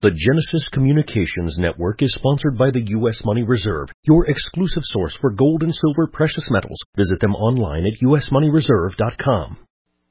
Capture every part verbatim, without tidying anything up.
The Genesis Communications Network is sponsored by the U S Money Reserve, your exclusive source for gold and silver precious metals. Visit them online at u s money reserve dot com.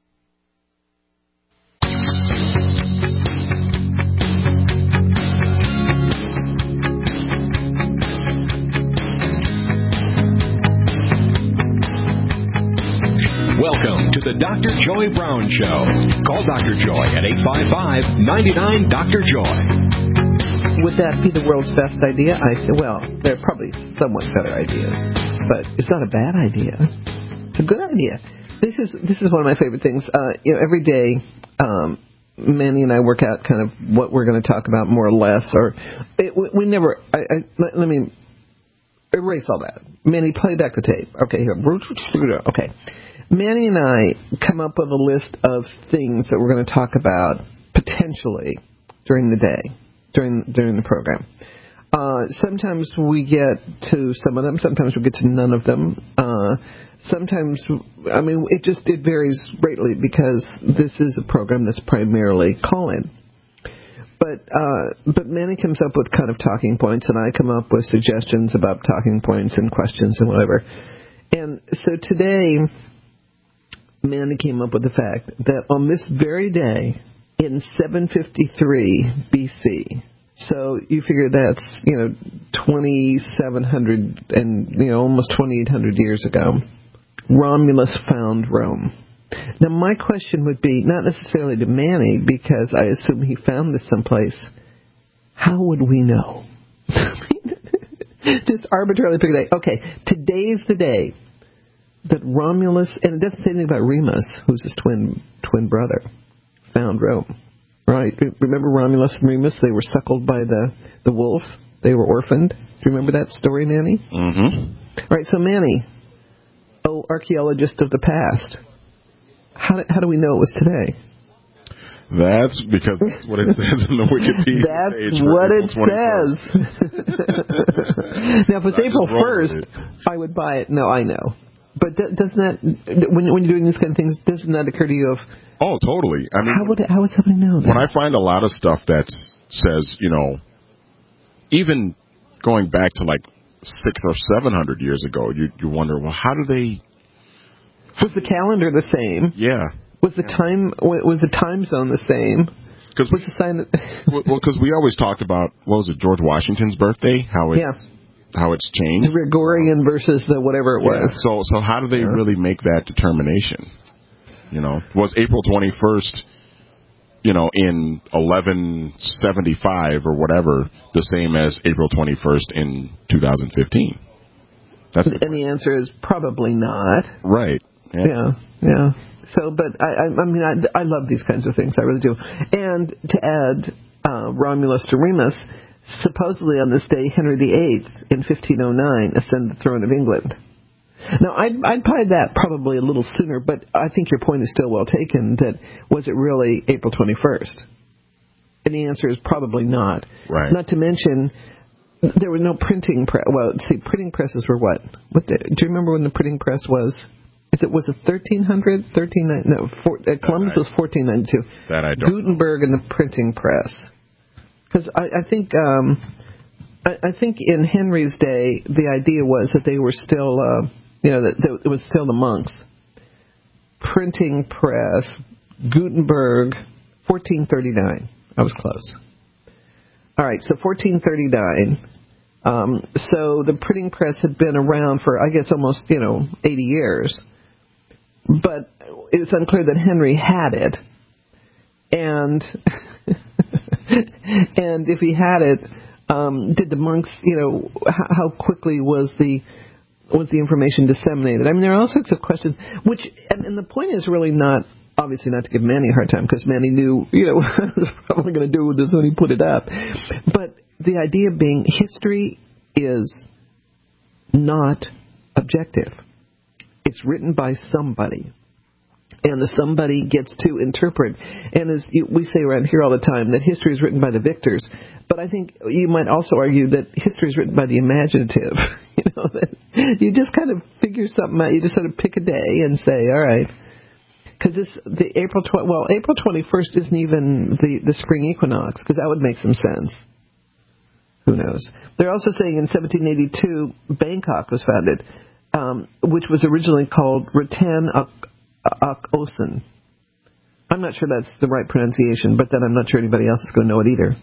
Welcome to the Doctor Joy Brown Show. Call Doctor Joy at eight five five, nine nine, Doctor Joy. Would that be the world's best idea? I say, well, there are probably somewhat better ideas, but it's not a bad idea. It's a good idea. This is this is one of my favorite things. Uh, you know, every day, um, Manny and I work out kind of what we're going to talk about more or less, or it, we, we never. I, I, let, let me erase all that. Manny, play back the tape. Okay, here. Okay. Manny and I come up with a list of things that we're going to talk about potentially during the day, during during the program. Uh, sometimes we get to some of them. Sometimes we get to none of them. Uh, sometimes, I mean, it just it varies greatly because this is a program that's primarily call-in. But uh, but Manny comes up with kind of talking points, and I come up with suggestions about talking points and questions and whatever. And so today, Manny came up with the fact that on this very day, in seven fifty-three B C, so you figure that's, you know, twenty-seven hundred and, you know, almost twenty-eight hundred years ago, Romulus found Rome. Now, my question would be, not necessarily to Manny, because I assume he found this someplace, how would we know? Just arbitrarily pick a day. Okay, today's the day that Romulus, and it doesn't say anything about Remus, who's his twin twin brother, found Rome. Right? Remember Romulus and Remus? They were suckled by the, the wolf. They were orphaned. Do you remember that story, Manny? Mm-hmm. All right, so Manny, oh, archaeologist of the past, how do, how do we know it was today? That's because that's what it says in the Wikipedia that's page. That's what it says. Now, if it's April first, I would buy it. No, I know. But doesn't that, when, when you're doing these kind of things, doesn't that occur to you of... Oh, totally. I mean, how would how would somebody know that? When I find a lot of stuff that says, you know, even going back to like six or seven hundred years ago, you you wonder, well, how do they... Was the calendar the same? Yeah. Was the time was the time zone the same? Because was the sign that... well, because we always talked about, what was it, George Washington's birthday? How it... Yeah. How it's changed. The Gregorian versus the whatever it yeah. was. So so how do they yeah. really make that determination? You know, was April twenty-first, you know, in eleven seventy-five or whatever, the same as April twenty-first in two thousand fifteen? That's and the answer is probably not. Right. Yeah, yeah. yeah. So, but I, I, I mean, I, I love these kinds of things. I really do. And to add uh, Romulus to Remus, supposedly on this day, Henry the Eighth in fifteen oh nine ascended the throne of England. Now, I'd, I'd buy that probably a little sooner, but I think your point is still well taken, that was it really April twenty-first? And the answer is probably not. Right. Not to mention, there were no printing press. Well, see, printing presses were what? What the, do you remember when the printing press was? Is it, was it thirteen hundred? thirteen ninety, no, four, uh, Columbus I, was fourteen ninety-two. That I don't Gutenberg and the printing press. Because I, I think um, I, I think in Henry's day, the idea was that they were still, uh, you know, that, that it was still the monks. Printing press, Gutenberg, fourteen thirty-nine. I was close. All right, so fourteen thirty-nine. Um, so the printing press had been around for, I guess, almost, you know, eighty years. But it's unclear that Henry had it. And... and if he had it, um, did the monks, you know, how, how quickly was the was the information disseminated? I mean, there are all sorts of questions. Which, and, and the point is really not, obviously, not to give Manny a hard time, because Manny knew, you know, what I was probably going to do with this when he put it up. But the idea being, history is not objective. It's written by somebody. And the somebody gets to interpret. And as we say around here all the time, that history is written by the victors. But I think you might also argue that history is written by the imaginative. You know, that you just kind of figure something out. You just sort of pick a day and say, all right. Because this, the April tw- well, April twenty-first isn't even the, the spring equinox, because that would make some sense. Who knows? They're also saying in seventeen eighty-two, Bangkok was founded, um, which was originally called Ratan Ak Osen. I'm not sure that's the right pronunciation, but then I'm not sure anybody else is going to know it either.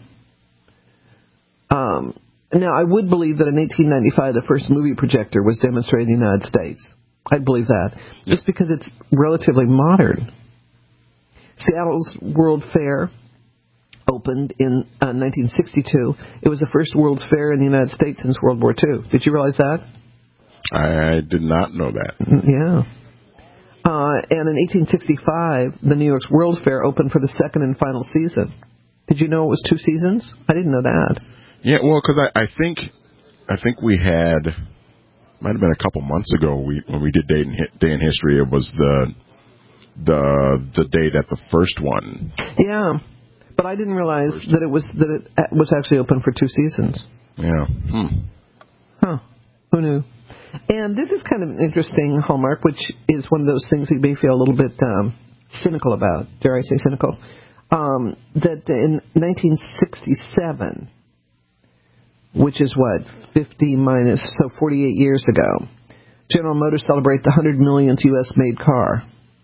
Um, now, I would believe that in eighteen ninety-five, the first movie projector was demonstrated in the United States. I'd believe that, yeah. just because it's relatively modern. Seattle's World Fair opened in uh, nineteen sixty-two. It was the first World's Fair in the United States since World War Two. Did you realize that? I did not know that. Yeah. Uh, and in eighteen sixty-five, the New York's World's Fair opened for the second and final season. Did you know it was two seasons? I didn't know that. Yeah, well, because I, I think I think we had, might have been a couple months ago we when we did Day in, Day in History. It was the the the day that the first one. Yeah, but I didn't realize first. that it was that it was actually open for two seasons. Yeah. Hmm. Huh. Who knew? And this is kind of an interesting hallmark, which is one of those things that you may feel a little bit um, cynical about. Dare I say cynical? Um, that in nineteen sixty-seven, which is what, fifty minus, so forty-eight years ago, General Motors celebrated the one hundred millionth U S made car.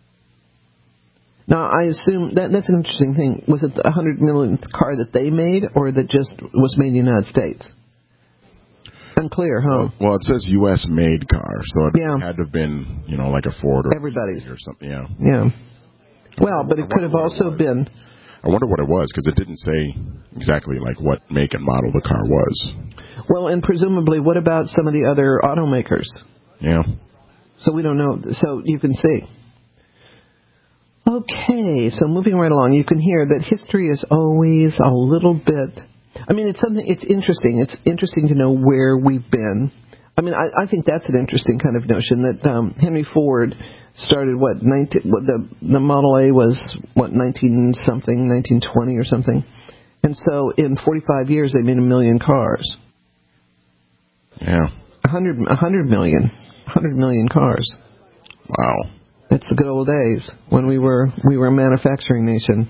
Now, I assume that that's an interesting thing. Was it the one hundred millionth car that they made, or that just was made in the United States? Unclear, huh? Well, well, it says U S made car, so it yeah. had to have been, you know, like a Ford or everybody's or something. Yeah. Yeah. Well, but it could have also been. I wonder what it was, because it didn't say exactly like what make and model the car was. Well, and presumably, what about some of the other automakers? Yeah. So we don't know. So you can see. Okay, so moving right along, you can hear that history is always a little bit. I mean, it's something. It's interesting. It's interesting to know where we've been. I mean, I, I think that's an interesting kind of notion that um, Henry Ford started what nineteen. What the the Model A was what nineteen something, nineteen twenty or something, and so in forty-five years they made a million cars. Yeah. A hundred, a hundred million, a hundred million cars. Wow. It's the good old days when we were we were a manufacturing nation.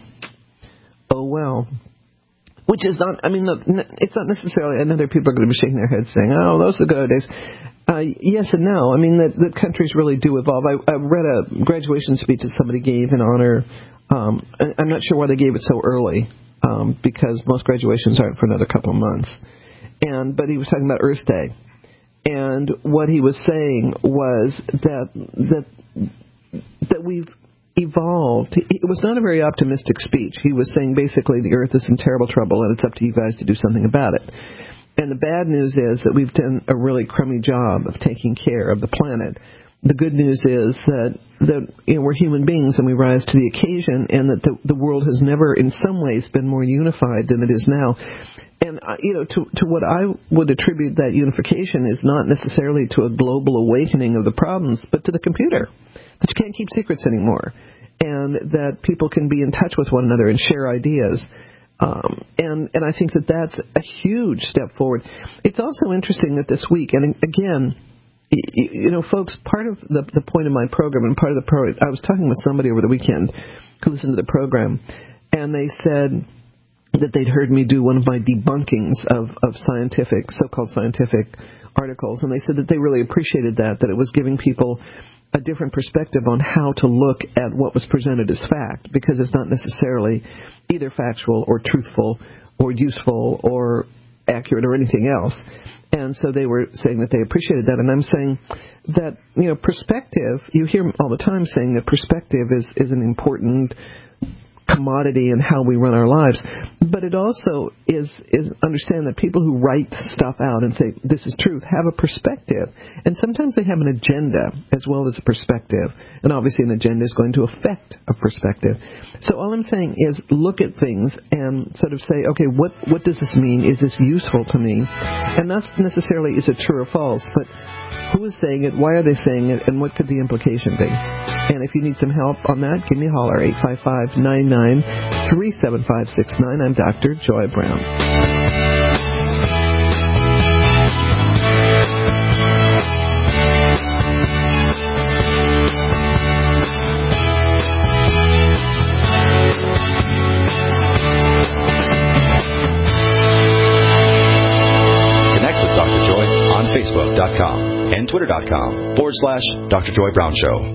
Oh well. Which is not, I mean, look, it's not necessarily, I know there are people are going to be shaking their heads saying, oh, those are the good old days. Uh, yes and no. I mean, that the countries really do evolve. I, I read a graduation speech that somebody gave in honor. Um, I'm not sure why they gave it so early, um, because most graduations aren't for another couple of months. And but he was talking about Earth Day. And what he was saying was that that that we've evolved. It was not a very optimistic speech. He was saying basically the Earth is in terrible trouble and it's up to you guys to do something about it. And the bad news is that we've done a really crummy job of taking care of the planet. The good news is that, that you know, we're human beings and we rise to the occasion, and that the, the world has never in some ways been more unified than it is now. And, uh, you know, to, to what I would attribute that unification is not necessarily to a global awakening of the problems, but to the computer. That you can't keep secrets anymore, and that people can be in touch with one another and share ideas. Um, and, and I think that that's a huge step forward. It's also interesting that this week, and again, you know, folks, part of the, the point of my program, and part of the pro, I was talking with somebody over the weekend who listened to the program, and they said that they'd heard me do one of my debunkings of, of scientific, so-called scientific articles, and they said that they really appreciated that, that it was giving people a different perspective on how to look at what was presented as fact, because it's not necessarily either factual or truthful or useful or accurate or anything else. And so they were saying that they appreciated that. And I'm saying that, you know, perspective, you hear all the time saying that perspective is, is an important commodity in how we run our lives. But it also is is understand that people who write stuff out and say this is truth have a perspective, and sometimes they have an agenda as well as a perspective, and obviously an agenda is going to affect a perspective. So all I'm saying is look at things and sort of say, okay, what what does this mean? Is this useful to me? And not necessarily is it true or false, but who is saying it, why are they saying it, and what could the implication be? And if you need some help on that, give me a holler, eight five five, nine nine, three seven five six nine. I'm Doctor Joy Brown. Facebook.com and Twitter.com forward slash Doctor Joy Brown Show.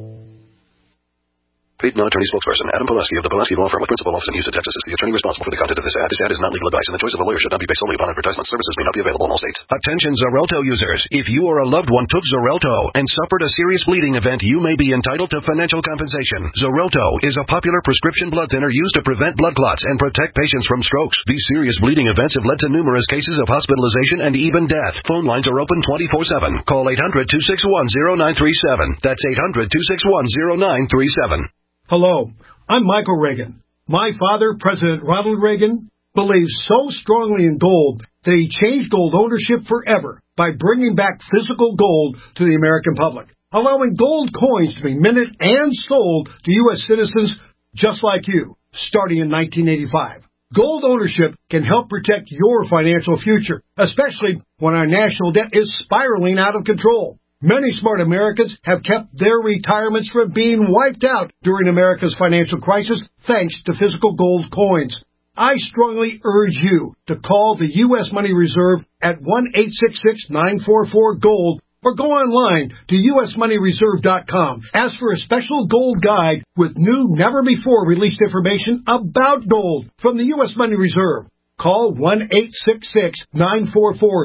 Paid non-attorney spokesperson Adam Pulaski of the Pulaski Law Firm with principal office in Houston, Texas is the attorney responsible for the content of this ad. This ad is not legal advice, and the choice of a lawyer should not be based solely upon advertisement. Services may not be available in all states. Attention Xarelto users. If you or a loved one took Xarelto and suffered a serious bleeding event, you may be entitled to financial compensation. Xarelto is a popular prescription blood thinner used to prevent blood clots and protect patients from strokes. These serious bleeding events have led to numerous cases of hospitalization and even death. Phone lines are open twenty-four seven. Call eight hundred, two six one, zero nine three seven. That's eight hundred, two six one, zero nine three seven. Hello, I'm Michael Reagan. My father, President Ronald Reagan, believes so strongly in gold that he changed gold ownership forever by bringing back physical gold to the American public, allowing gold coins to be minted and sold to U S citizens just like you, starting in nineteen eighty-five. Gold ownership can help protect your financial future, especially when our national debt is spiraling out of control. Many smart Americans have kept their retirements from being wiped out during America's financial crisis thanks to physical gold coins. I strongly urge you to call the U S Money Reserve at one eight six six, nine four four, GOLD or go online to U S money reserve dot com. Ask for a special gold guide with new, never-before-released information about gold from the U S Money Reserve. Call one eight six six, nine four four,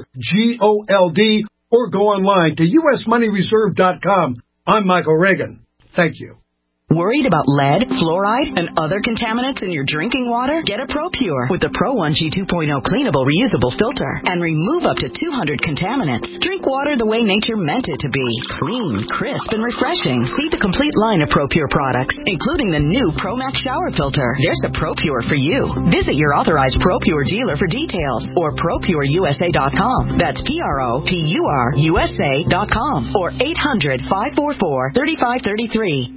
GOLD or go online to U S money reserve dot com. I'm Michael Reagan. Thank you. Worried about lead, fluoride, and other contaminants in your drinking water? Get a ProPure with the Pro one G two point oh cleanable reusable filter and remove up to two hundred contaminants. Drink water the way nature meant it to be. Clean, crisp, and refreshing. See the complete line of ProPure products, including the new ProMax shower filter. There's a ProPure for you. Visit your authorized ProPure dealer for details or pro pure U S A dot com. That's P R O P U R U S A dot com or eight hundred, five four four, three five three three.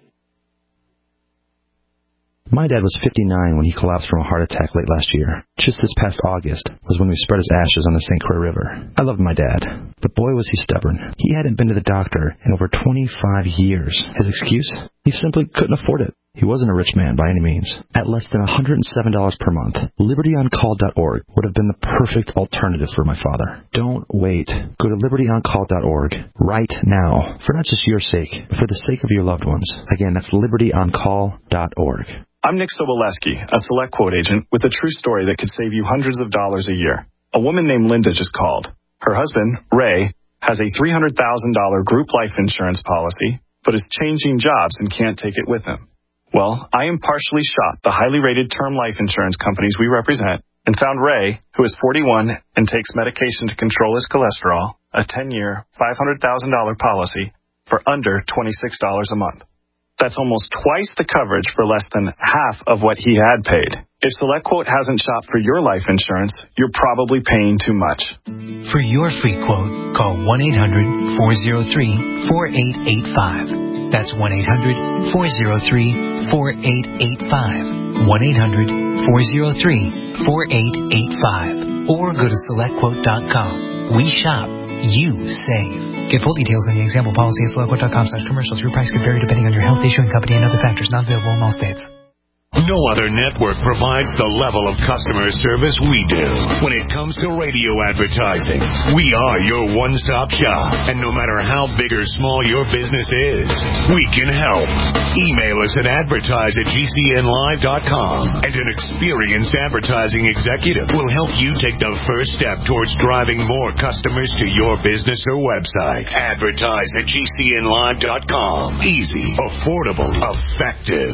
My dad was fifty-nine when he collapsed from a heart attack late last year. Just this past August was when we spread his ashes on the Saint Croix River. I loved my dad, but boy was he stubborn. He hadn't been to the doctor in over twenty-five years. His excuse? He simply couldn't afford it. He wasn't a rich man by any means. At less than one hundred seven dollars per month, liberty on call dot org would have been the perfect alternative for my father. Don't wait. Go to liberty on call dot org right now, for not just your sake, but for the sake of your loved ones. Again, that's liberty on call dot org. I'm Nick Soboleski, a Select Quote agent with a true story that could save you hundreds of dollars a year. A woman named Linda just called. Her husband, Ray, has a three hundred thousand dollars group life insurance policy, but is changing jobs and can't take it with him. Well, I impartially shot the highly rated term life insurance companies we represent and found Ray, who is forty-one and takes medication to control his cholesterol, a ten-year, five hundred thousand dollars policy for under twenty-six dollars a month. That's almost twice the coverage for less than half of what he had paid. If SelectQuote hasn't shopped for your life insurance, you're probably paying too much. For your free quote, call one eight hundred, four oh three, four eight eight five. That's one eight hundred, four oh three, four eight eight five. one eight hundred, four oh three, four eight eight five. Or go to select quote dot com. We shop. You save. Get full details in the example policy at select quote dot com slash commercials. Your price could vary depending on your health, issuing company, and other factors. Not available in all states. No other network provides the level of customer service we do. When it comes to radio advertising, we are your one-stop shop. And no matter how big or small your business is, we can help. Email us at advertise at G C N live dot com, and an experienced advertising executive will help you take the first step towards driving more customers to your business or website. Advertise at G C N live dot com. Easy, affordable, effective.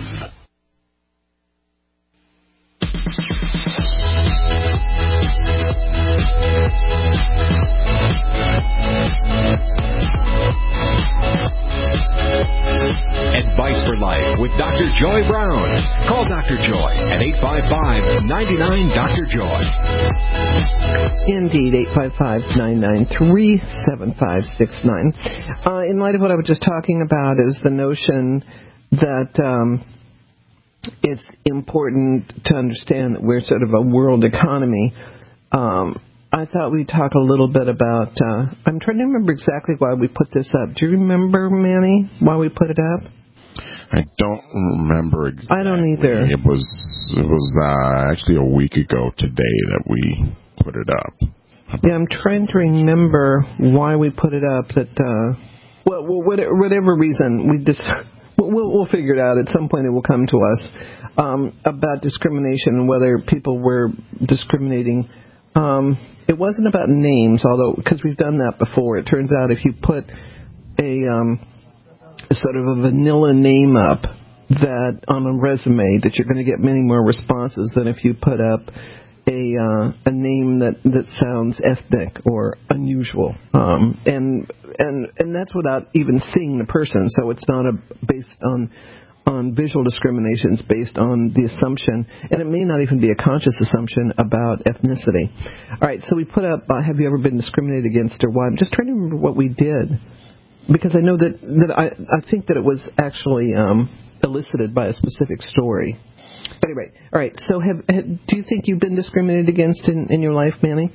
Advice for Life with Doctor Joy Brown. Call Doctor Joy at eight five five, nine nine, Doctor Joy. Indeed, eight five five, nine nine three, seven five six nine. Uh, in light of what I was just talking about is the notion that um, it's important to understand that we're sort of a world economy. Um, I thought we'd talk a little bit about, uh, I'm trying to remember exactly why we put this up. Do you remember, Manny, why we put it up? I don't remember exactly. I don't either. It was, it was uh, actually a week ago today that we put it up. Yeah, I'm trying to remember why we put it up. That uh, well, whatever reason, we just we'll, we'll figure it out. At some point, it will come to us um, about discrimination, whether people were discriminating. Um, it wasn't about names, although because we've done that before. It turns out if you put a, um, a sort of a vanilla name up that on a resume, that you're going to get many more responses than if you put up a uh, a name that, that sounds ethnic or unusual, um, and and and that's without even seeing the person. So it's not a based on on visual discrimination. It's based on the assumption, and it may not even be a conscious assumption about ethnicity. All right, so we put up, uh, have you ever been discriminated against or why? I'm just trying to remember what we did, because I know that that I I think that it was actually um, elicited by a specific story. Anyway, all right. So, have, have do you think you've been discriminated against in, in your life, Manny?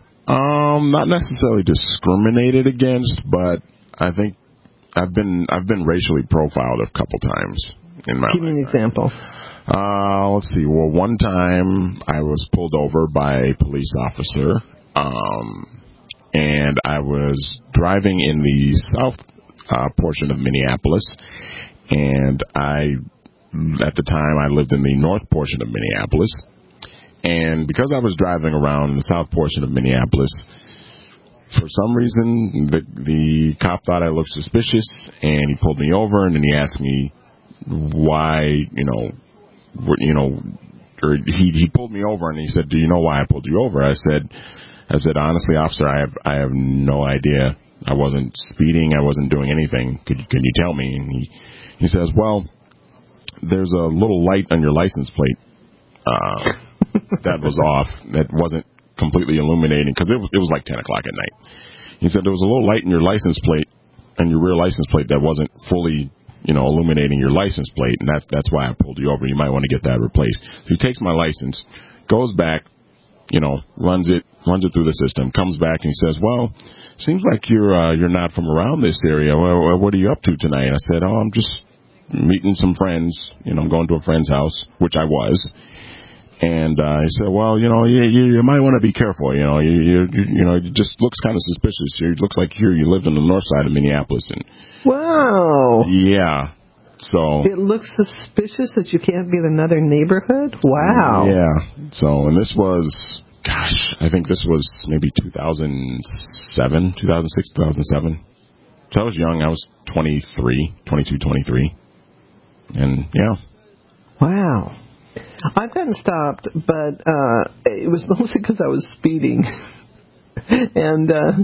Um, not necessarily discriminated against, but I think I've been I've been racially profiled a couple times in my life. Give me an example. Uh, let's see. Well, one time I was pulled over by a police officer, um, and I was driving in the south uh, portion of Minneapolis, and I. At the time, I lived in the north portion of Minneapolis, and because I was driving around the south portion of Minneapolis, for some reason, the, the cop thought I looked suspicious, and he pulled me over, and then he asked me why, you know, you know, or he he pulled me over, and he said, "Do you know why I pulled you over?" I said, "I said honestly, officer, I have I have no idea. I wasn't speeding, I wasn't doing anything. Could can you tell me?" And he he says, "Well, there's a little light on your license plate uh, that was off, that wasn't completely illuminating, because it was, it was like ten o'clock at night." He said there was a little light in your license plate, on your rear license plate, that wasn't fully, you know, illuminating your license plate, and that's, that's why I pulled you over. You might want to get that replaced. So he takes my license, goes back, you know, runs it, runs it through the system, comes back, and he says, "Well, seems like you're, uh, you're not from around this area. Well, what are you up to tonight?" I said, "Oh, I'm just meeting some friends, you know, I'm going to a friend's house," which I was. And uh, he said, "Well, you know, you, you, you might want to be careful. You know, you, you, you know, it just looks kind of suspicious. It looks like here you lived on the north side of Minneapolis." And wow. Yeah. So it looks suspicious that you can't be in another neighborhood. Wow. Yeah. So, and this was, gosh, I think this was maybe two thousand seven, two thousand six, two thousand seven. So I was young. I was twenty-three, twenty-two, twenty-three. And, yeah. Wow. I've gotten stopped, but uh, it was mostly because I was speeding. and, uh,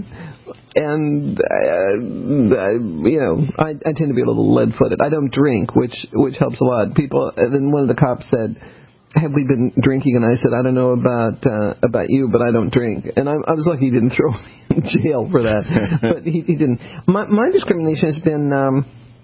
and uh, I, you know, I, I tend to be a little lead-footed. I don't drink, which which helps a lot. People, and then one of the cops said, "Have we been drinking?" And I said, "I don't know about uh, about you, but I don't drink." And I, I was lucky he didn't throw me in jail for that. But he, he didn't. My, my discrimination has been um,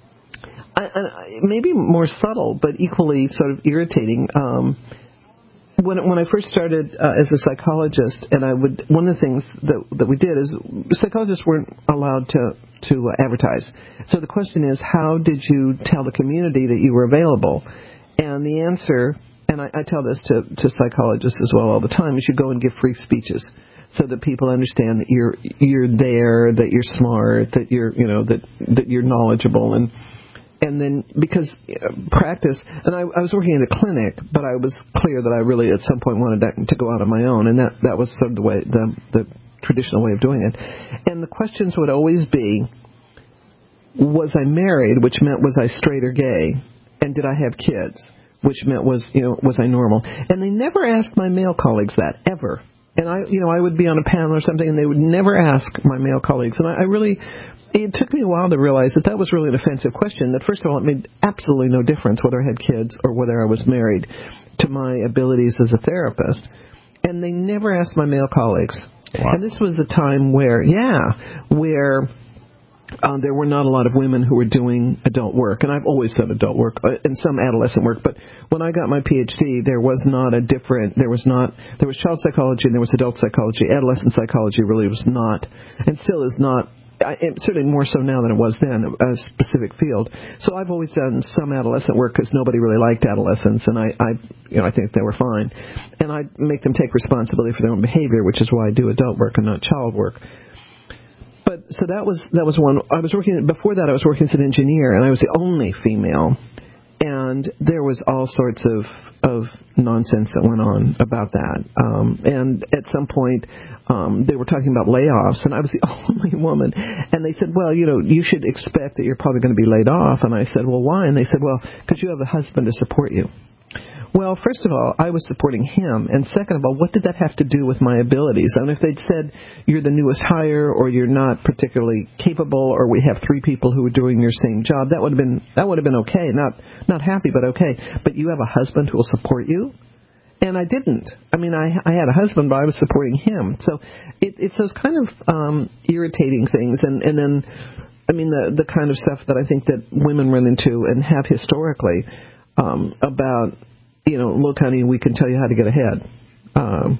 I, I, maybe more subtle, but equally sort of irritating. Um, when when I first started uh, as a psychologist, and I would one of the things that that we did is psychologists weren't allowed to to uh, advertise. So the question is, how did you tell the community that you were available? And the answer, and I, I tell this to, to psychologists as well all the time, is you go and give free speeches so that people understand that you're you're there, that you're smart, that you're you know that that you're knowledgeable, and and then because uh, practice. And I, I was working at a clinic, but I was clear that I really at some point wanted to, to go out on my own, and that that was sort of the way the the traditional way of doing it. And the questions would always be, was I married, which meant was I straight or gay, and did I have kids, which meant was, you know, was I normal? And they never asked my male colleagues that, ever. And I, you know, I would be on a panel or something, and they would never ask my male colleagues. And I, I really, it took me a while to realize that that was really an offensive question, that first of all, it made absolutely no difference whether I had kids or whether I was married to my abilities as a therapist. And they never asked my male colleagues. Wow. And this was a time where, yeah, where Uh, there were not a lot of women who were doing adult work, and I've always done adult work uh, and some adolescent work. But when I got my P H D, there was not a different. There was not. There was child psychology and there was adult psychology. Adolescent psychology really was not, and still is not, I, certainly more so now than it was then, a specific field. So I've always done some adolescent work because nobody really liked adolescents, and I, I, you know, I think they were fine. And I make them take responsibility for their own behavior, which is why I do adult work and not child work. But so that was that was one. I was working before that. I was working as an engineer, and I was the only female. And there was all sorts of of nonsense that went on about that. Um, and at some point, um, they were talking about layoffs, and I was the only woman. And they said, well, you know, you should expect that you're probably going to be laid off. And I said, well, why? And they said, well, because you have a husband to support you. Well, first of all, I was supporting him, and second of all, what did that have to do with my abilities? I mean, if they'd said you're the newest hire, or you're not particularly capable, or we have three people who are doing your same job, that would have been that would have been okay. Not not happy, but okay. But you have a husband who will support you, and I didn't. I mean, I I had a husband, but I was supporting him. So it, it's those kind of um, irritating things, and and then I mean the the kind of stuff that I think that women run into and have historically um, about. You know, look, honey, we can tell you how to get ahead. Um,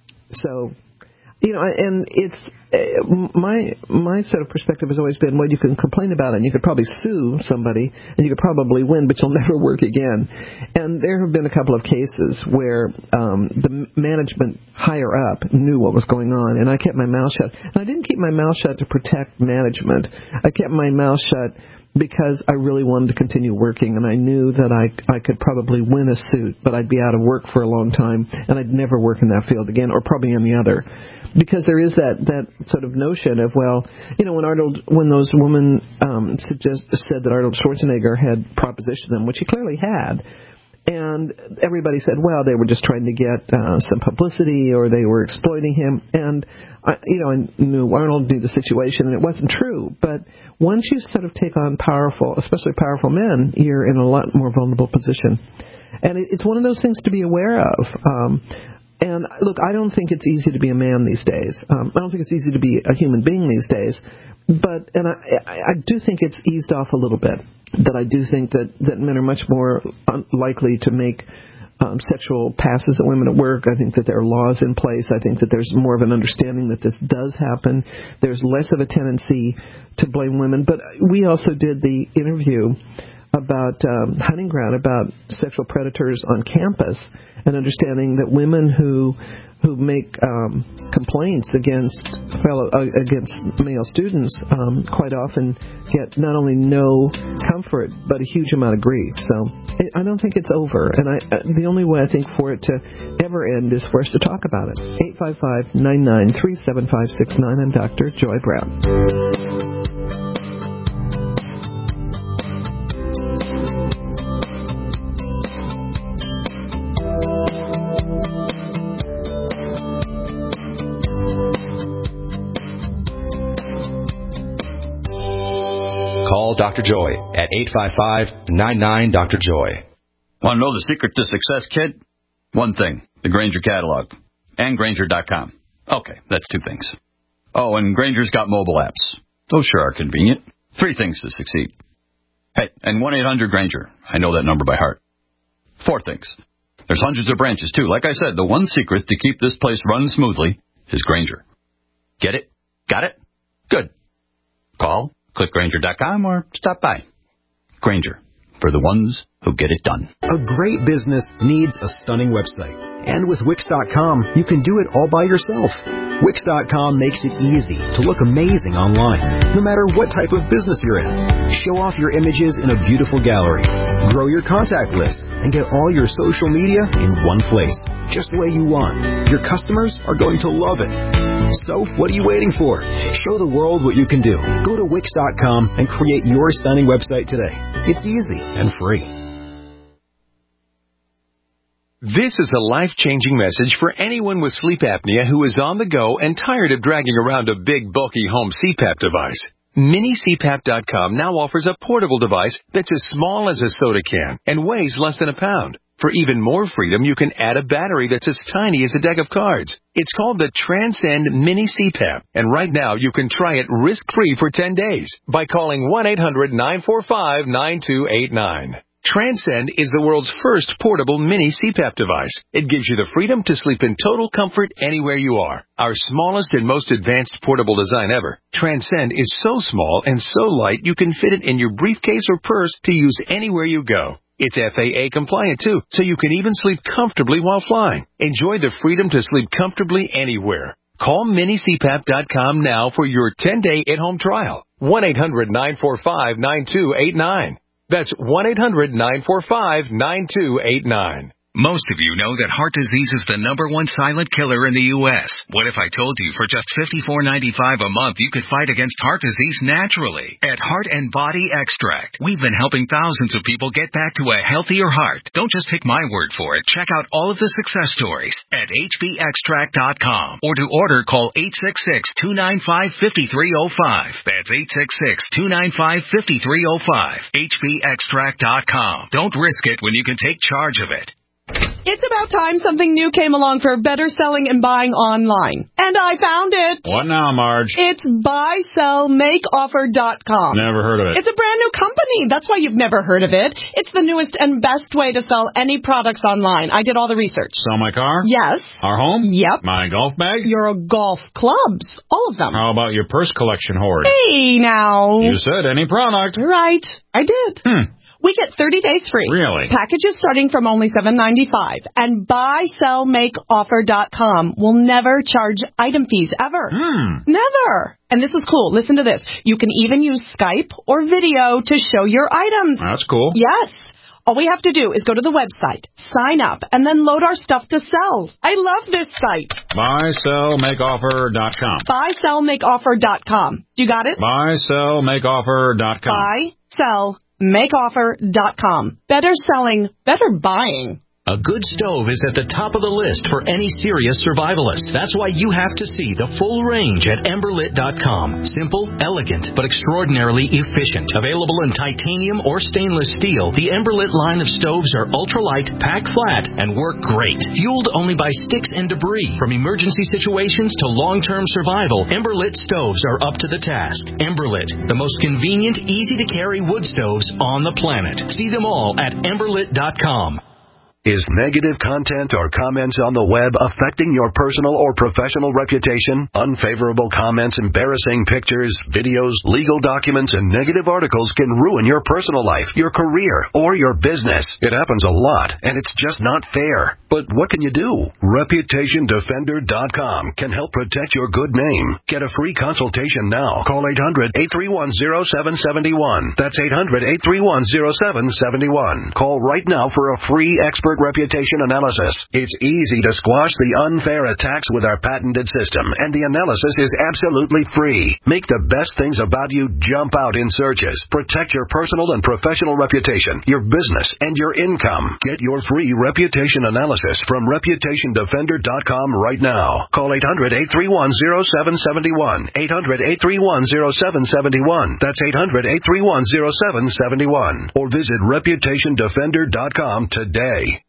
so, you know, and it's uh, my my sort of perspective has always been, well, you can complain about it, and you could probably sue somebody, and you could probably win, but you'll never work again. And there have been a couple of cases where um, the management higher up knew what was going on, and I kept my mouth shut. And I didn't keep my mouth shut to protect management. I kept my mouth shut because I really wanted to continue working, and I knew that I I could probably win a suit, but I'd be out of work for a long time, and I'd never work in that field again, or probably any other. Because there is that, that sort of notion of, well, you know, when Arnold, when those women um, suggest, said that Arnold Schwarzenegger had propositioned them, which he clearly had, and everybody said, well, they were just trying to get uh, some publicity, or they were exploiting him. And, I, you know, I knew Arnold knew the situation, and it wasn't true. But once you sort of take on powerful, especially powerful men, you're in a lot more vulnerable position. And it, it's one of those things to be aware of. Um, and, look, I don't think it's easy to be a man these days. Um, I don't think it's easy to be a human being these days. But, and I, I do think it's eased off a little bit. That I do think that, that men are much more likely to make um, sexual passes at women at work. I think that there are laws in place. I think that there's more of an understanding that this does happen. There's less of a tendency to blame women. But we also did the interview about um, Hunting Ground, about sexual predators on campus, and understanding that women who who make um, complaints against fellow uh, against male students um, quite often get not only no comfort but a huge amount of grief. So it, I don't think it's over, and I, uh, the only way I think for it to ever end is for us to talk about it. eight five five, nine nine three, seven five six nine. I'm Doctor Joy Brown. Call Doctor Joy at eight five five, nine nine, Doctor Joy. Want to know the secret to success, kid? One thing, the Grainger catalog. And Grainger dot com. Okay, that's two things. Oh, and Grainger's got mobile apps. Those sure are convenient. Three things to succeed. Hey, and one eight hundred Grainger. I know that number by heart. Four things. There's hundreds of branches, too. Like I said, the one secret to keep this place running smoothly is Grainger. Get it? Got it? Good. Call, click Grainger dot com, or stop by. Grainger, for the ones who get it done. A great business needs a stunning website. And with Wix dot com, you can do it all by yourself. Wix dot com makes it easy to look amazing online, no matter what type of business you're in. Show off your images in a beautiful gallery. Grow your contact list and get all your social media in one place, just the way you want. Your customers are going to love it. So, what are you waiting for? Show the world what you can do. Go to Wix dot com and create your stunning website today. It's easy and free. This is a life-changing message for anyone with sleep apnea who is on the go and tired of dragging around a big, bulky home C PAP device. Mini C PAP dot com now offers a portable device that's as small as a soda can and weighs less than a pound. For even more freedom, you can add a battery that's as tiny as a deck of cards. It's called the Transcend Mini C PAP, and right now you can try it risk-free for ten days by calling one eight hundred, nine four five, nine two eight nine. Transcend is the world's first portable mini C PAP device. It gives you the freedom to sleep in total comfort anywhere you are. Our smallest and most advanced portable design ever, Transcend is so small and so light you can fit it in your briefcase or purse to use anywhere you go. It's F A A compliant too, so you can even sleep comfortably while flying. Enjoy the freedom to sleep comfortably anywhere. Call mini C PAP dot com now for your ten-day at-home trial. one eight hundred nine four five nine two eight nine. That's one eight hundred nine four five nine two eight nine. Most of you know that heart disease is the number one silent killer in the U S What if I told you for just fifty-four ninety-five a month you could fight against heart disease naturally? At Heart and Body Extract, we've been helping thousands of people get back to a healthier heart. Don't just take my word for it. Check out all of the success stories at H B extract dot com. Or to order, call eight six six, two nine five, five three zero five. That's eight six six, two nine five, five three zero five. H B extract dot com. Don't risk it when you can take charge of it. It's about time something new came along for better selling and buying online. And I found it. What now, Marge? It's buy sell make offer dot com. Never heard of it. It's a brand new company. That's why you've never heard of it. It's the newest and best way to sell any products online. I did all the research. Sell my car? Yes. Our home? Yep. My golf bag? Your golf clubs. All of them. How about your purse collection hoard? Hey, now. You said any product. Right. I did. Hmm. We get thirty days free. Really? Packages starting from only seven ninety-five. And buy sell make offer dot com will never charge item fees ever. Hmm. Never. And this is cool. Listen to this. You can even use Skype or video to show your items. That's cool. Yes. All we have to do is go to the website, sign up, and then load our stuff to sell. I love this site. buy sell make offer dot com. buy sell make offer dot com. You got it? buy sell make offer dot com. buy sell make offer dot com. Better selling, better buying. A good stove is at the top of the list for any serious survivalist. That's why you have to see the full range at Ember Lit dot com. Simple, elegant, but extraordinarily efficient. Available in titanium or stainless steel, the Emberlit line of stoves are ultralight, pack flat, and work great. Fueled only by sticks and debris. From emergency situations to long-term survival, Emberlit stoves are up to the task. Emberlit, the most convenient, easy-to-carry wood stoves on the planet. See them all at Ember Lit dot com. Is negative content or comments on the web affecting your personal or professional reputation? Unfavorable comments, embarrassing pictures, videos, legal documents, and negative articles can ruin your personal life, your career, or your business. It happens a lot, and it's just not fair. But what can you do? Reputation Defender dot com can help protect your good name. Get a free consultation now. Call eight hundred, eight three one, zero seven seven one. That's eight hundred, eight three one, zero seven seven one. Call right now for a free expert reputation analysis. It's easy to squash the unfair attacks with our patented system, and the analysis is absolutely free. Make the best things about you jump out in searches. Protect your personal and professional reputation, your business, and your income. Get your free reputation analysis from Reputation Defender dot com right now. Call eight hundred, eight three one, zero seven seven one. eight hundred, eight three one, zero seven seven one. That's eight hundred, eight three one, zero seven seven one. Or visit Reputation Defender dot com today.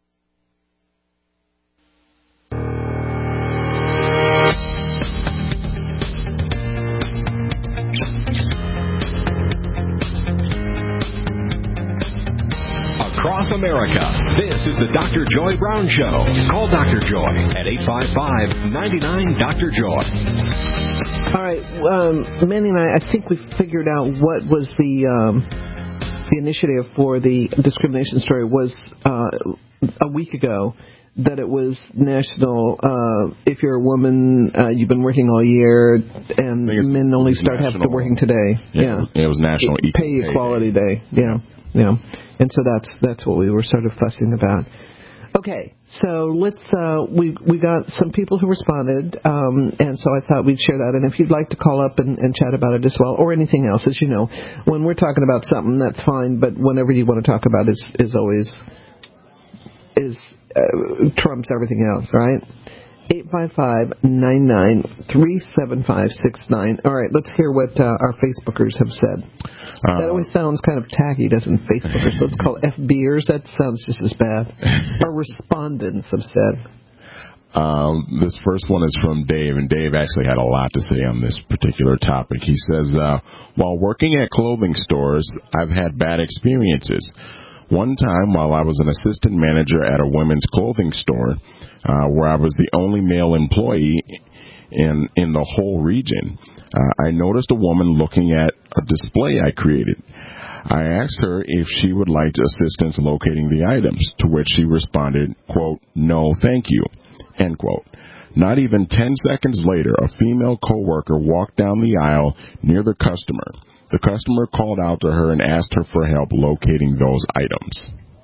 Across America, this is the Doctor Joy Brown Show. Call Doctor Joy at eight five five, nine nine, Doctor Joy. All right, um, Manny and I, I think we figured out what was the um, the initiative for the discrimination story was uh, a week ago. That it was national. Uh, if you're a woman, uh, you've been working all year, and men only start national, having working today. Yeah, yeah. It was National Pay, Pay Equality Day. Day. Yeah, yeah. And so that's that's what we were sort of fussing about. Okay, so let's. Uh, we we got some people who responded, um, and so I thought we'd share that. And if you'd like to call up and, and chat about it as well, or anything else, as you know, when we're talking about something, that's fine. But whenever you want to talk about it, is is always is. Uh, trumps everything else, right? eight five five, nine nine, three seven five six nine. All right, let's hear what uh, our Facebookers have said. Uh, that always sounds kind of tacky, doesn't Facebookers? So it's called F Bers. That sounds just as bad. Our respondents have said. Um, this first one is from Dave, and Dave actually had a lot to say on this particular topic. He says, uh, while working at clothing stores, I've had bad experiences. One time while I was an assistant manager at a women's clothing store, uh, where I was the only male employee in in the whole region, uh, I noticed a woman looking at a display I created. I asked her if she would like assistance locating the items, to which she responded, quote, "No, thank you," end quote. Not even ten seconds later, a female coworker walked down the aisle near the customer. The customer called out to her and asked her for help locating those items.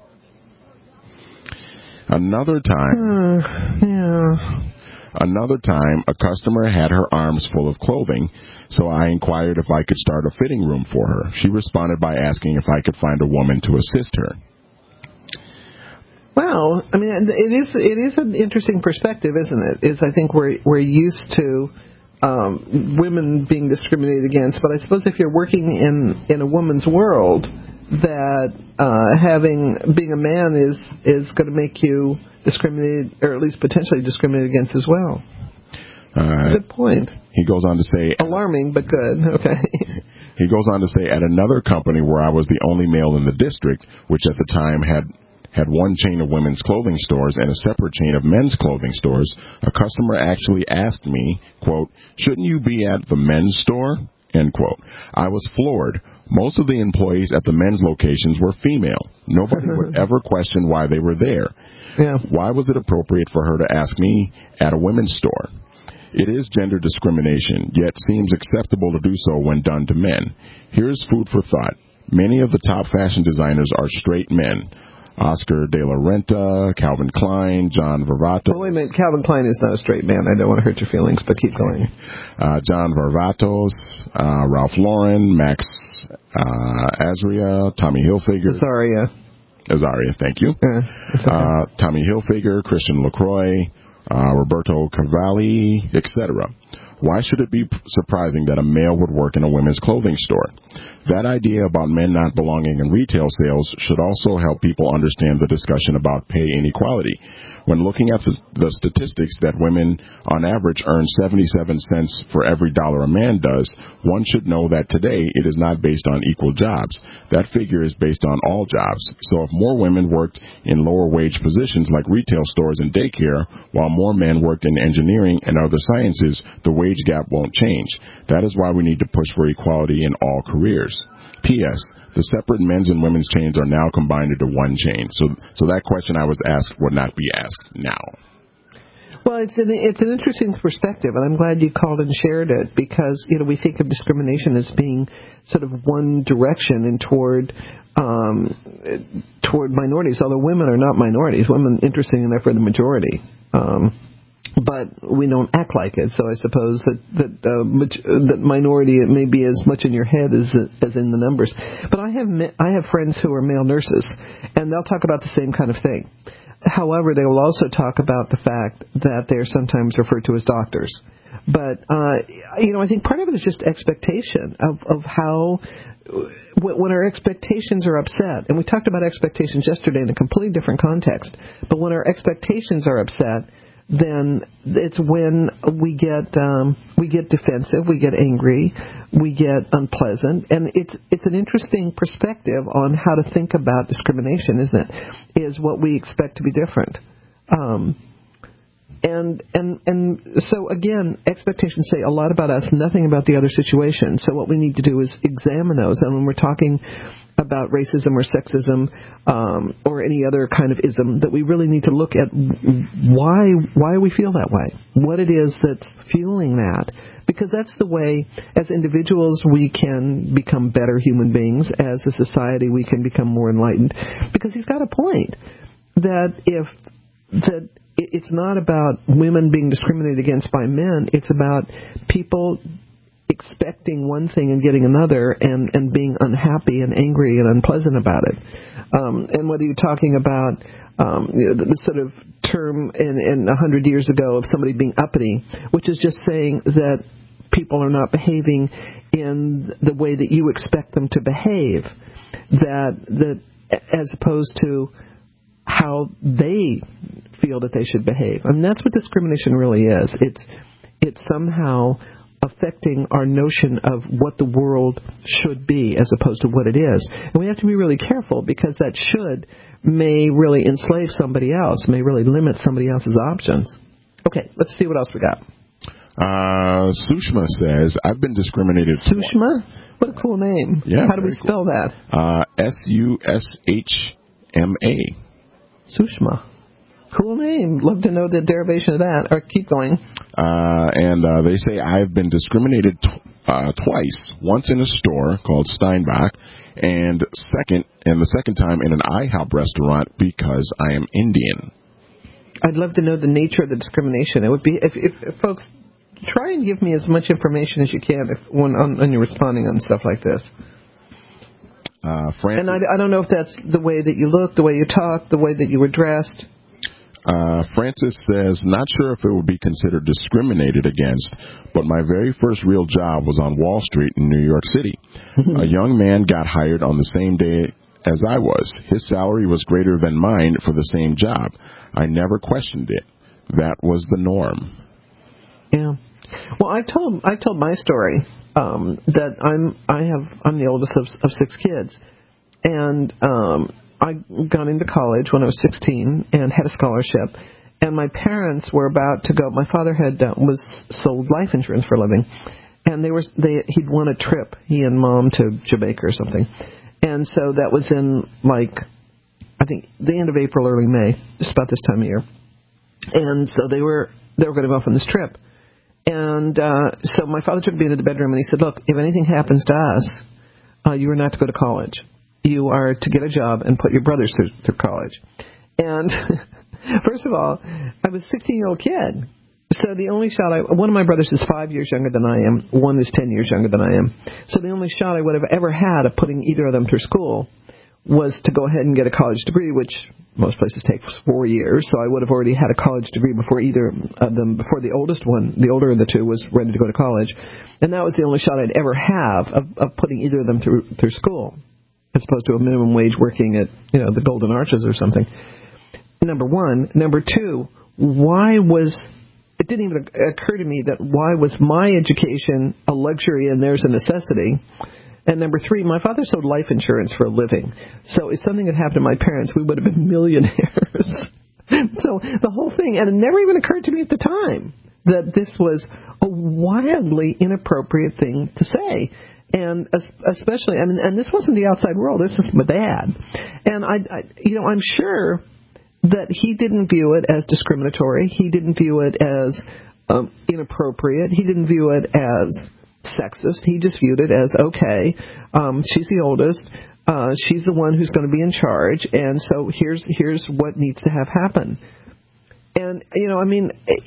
Another time, uh, yeah. Another time, a customer had her arms full of clothing, so I inquired if I could start a fitting room for her. She responded by asking if I could find a woman to assist her. Well, I mean, it is it is an interesting perspective, isn't it? Is I think we're we're used to um, women being discriminated against, but I suppose if you're working in, in a woman's world, that uh, having being a man is is going to make you discriminated, or at least potentially discriminated against as well. Uh, good point. He goes on to say, alarming but good. Okay. He goes on to say, at another company where I was the only male in the district, which at the time had had one chain of women's clothing stores and a separate chain of men's clothing stores, a customer actually asked me, quote, "Shouldn't you be at the men's store?" End quote. I was floored. Most of the employees at the men's locations were female. Nobody would ever question why they were there. Yeah. Why was it appropriate for her to ask me at a women's store? It is gender discrimination, yet seems acceptable to do so when done to men. Here's food for thought. Many of the top fashion designers are straight men. Oscar de la Renta, Calvin Klein, John Varvatos. Oh, wait a minute. Calvin Klein is not a straight man. I don't want to hurt your feelings, but keep going. Uh, John Varvatos, uh, Ralph Lauren, Max uh, Azria, Tommy Hilfiger. Azaria. Azaria, thank you. Yeah, okay. uh, Tommy Hilfiger, Christian LaCroix, uh, Roberto Cavalli, et cetera. Why should it be surprising that a male would work in a women's clothing store? That idea about men not belonging in retail sales should also help people understand the discussion about pay inequality. When looking at the, the statistics that women on average earn seventy-seven cents for every dollar a man does, one should know that today it is not based on equal jobs. That figure is based on all jobs. So if more women worked in lower wage positions like retail stores and daycare, while more men worked in engineering and other sciences, the wage gap won't change. That is why we need to push for equality in all careers. P S. The separate men's and women's chains are now combined into one chain. So so that question I was asked would not be asked now. Well, it's an, it's an interesting perspective, and I'm glad you called and shared it, because, you know, we think of discrimination as being sort of one direction and toward um, toward minorities, although women are not minorities. Women, interestingly enough, are the majority. Um But we don't act like it, so I suppose that that uh, that minority, it may be as much in your head as as in the numbers. But I have I have friends who are male nurses, and they'll talk about the same kind of thing. However, they will also talk about the fact that they are sometimes referred to as doctors. But uh, you know, I think part of it is just expectation of of how. When our expectations are upset, and we talked about expectations yesterday in a completely different context, but when our expectations are upset, then it's when we get um, we get defensive, we get angry, we get unpleasant, and it's it's an interesting perspective on how to think about discrimination, isn't it? Is what we expect to be different, um, and and and so again, expectations say a lot about us, nothing about the other situation. So what we need to do is examine those, and when we're talking about racism or sexism um, or any other kind of ism, that we really need to look at why why we feel that way, what it is that's fueling that, because that's the way, as individuals, we can become better human beings. As a society, we can become more enlightened. Because he's got a point that if that it's not about women being discriminated against by men, it's about people expecting one thing and getting another, and, and being unhappy and angry and unpleasant about it. Um, and whether you're talking about um, you know, the, the sort of term in, in a hundred years ago of somebody being uppity, which is just saying that people are not behaving in the way that you expect them to behave, that that as opposed to how they feel that they should behave. I mean, that's what discrimination really is. It's it's somehow affecting our notion of what the world should be as opposed to what it is. And we have to be really careful because that should may really enslave somebody else, may really limit somebody else's options. Okay, let's see what else we got. Uh, Sushma says, I've been discriminated. Sushma? What a cool name. Yeah. How do we spell cool. that? Uh, S U S H M A. Sushma. Cool name. Love to know the derivation of that. Or keep going. Uh, and uh, they say I've been discriminated t- uh, twice. Once in a store called Steinbach, and second, and the second time in an IHOP restaurant because I am Indian. I'd love to know the nature of the discrimination. It would be if, if, if folks try and give me as much information as you can if when on, when you're responding on stuff like this. Uh, Francis, and I, I don't know if that's the way that you look, the way you talk, the way that you were dressed. Uh, Francis says, not sure if it would be considered discriminated against, but my very first real job was on Wall Street in New York City. A young man got hired on the same day as I was. His salary was greater than mine for the same job. I never questioned it. That was the norm. Yeah. Well, I told I told my story um, that I'm I have I'm the oldest of, of six kids, and um, I got into college when I was sixteen and had a scholarship. And my parents were about to go. My father had uh, was sold life insurance for a living, and they were they he'd won a trip, he and Mom, to Jamaica or something. And so that was in like I think the end of April, early May, just about this time of year. And so they were they were going to go off on this trip. And uh, so my father took me into the bedroom and he said, "Look, if anything happens to us, uh, you are not to go to college. You are to get a job and put your brothers through, through college." And first of all, I was a sixteen-year-old kid. So the only shot I, one of my brothers is five years younger than I am. One is ten years younger than I am. So the only shot I would have ever had of putting either of them through school was to go ahead and get a college degree, which most places take four years. So I would have already had a college degree before either of them, before the oldest one, the older of the two, was ready to go to college. And that was the only shot I'd ever have of, of putting either of them through through school, as opposed to a minimum wage working at, you know, the Golden Arches or something. Number one. Number two, why was... It didn't even occur to me that why was my education a luxury and theirs a necessity? And number three, my father sold life insurance for a living. So if something had happened to my parents, we would have been millionaires. So the whole thing, and it never even occurred to me at the time that this was a wildly inappropriate thing to say. And especially, I mean, and this wasn't the outside world, this was my dad. And I, I you know, I'm sure that he didn't view it as discriminatory. He didn't view it as um, inappropriate. He didn't view it as sexist. He just viewed it as, okay, um, she's the oldest. Uh, she's the one who's going to be in charge. And so here's here's what needs to have happen. And, you know, I mean,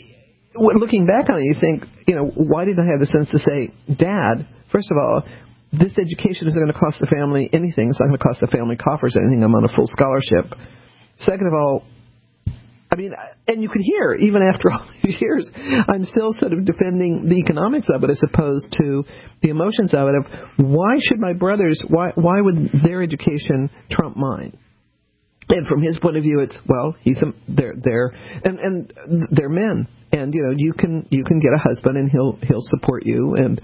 looking back on it, you think, you know, why didn't I have the sense to say, Dad, first of all, this education isn't going to cost the family anything. It's not going to cost the family coffers anything. I'm on a full scholarship. Second of all, I mean, and you can hear, even after all these years, I'm still sort of defending the economics of it as opposed to the emotions of it, of why should my brothers, why why would their education trump mine? And from his point of view, it's, well, he's a, they're, they're, and, and they're men. And, you know, you can, you can get a husband and he'll, he'll support you. And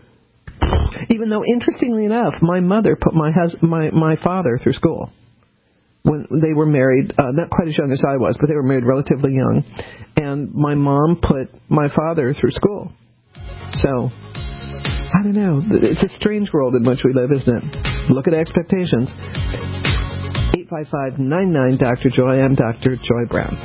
even though, interestingly enough, my mother put my hus- my, my father through school. When they were married, uh, not quite as young as I was, but they were married relatively young. And my mom put my father through school. So, I don't know. It's a strange world in which we live, isn't it? Look at expectations. eight five five, nine nine, Doctor Joy. I'm Doctor Joy Brown.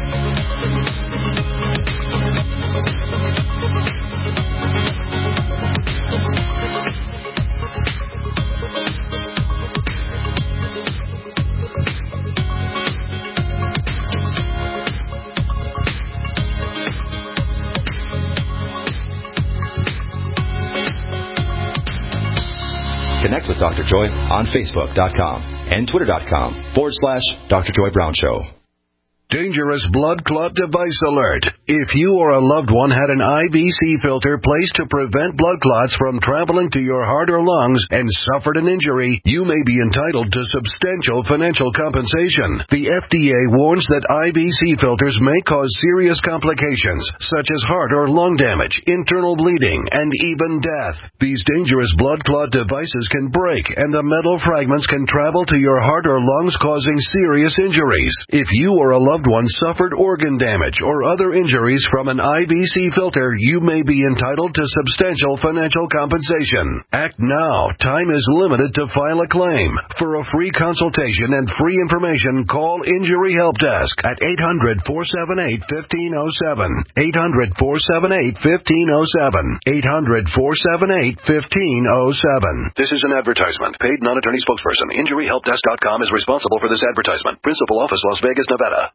Connect with Doctor Joy on Facebook dot com and Twitter dot com forward slash Doctor Joy Brown Show. Dangerous blood clot device alert. If you or a loved one had an I V C filter placed to prevent blood clots from traveling to your heart or lungs and suffered an injury, you may be entitled to substantial financial compensation. The F D A warns that I V C filters may cause serious complications, such as heart or lung damage, internal bleeding, and even death. These dangerous blood clot devices can break, and the metal fragments can travel to your heart or lungs, causing serious injuries. If you or a loved one suffered organ damage or other injuries from an I V C filter, you may be entitled to substantial financial compensation. Act now. Time is limited to file a claim. For a free consultation and free information, call Injury Help Desk at eight hundred, four seven eight, one five zero seven. eight hundred, four seven eight, one five zero seven. eight hundred, four seven eight, one five zero seven. This is an advertisement. Paid non-attorney spokesperson. Injury Help Desk dot com is responsible for this advertisement. Principal office, Las Vegas, Nevada.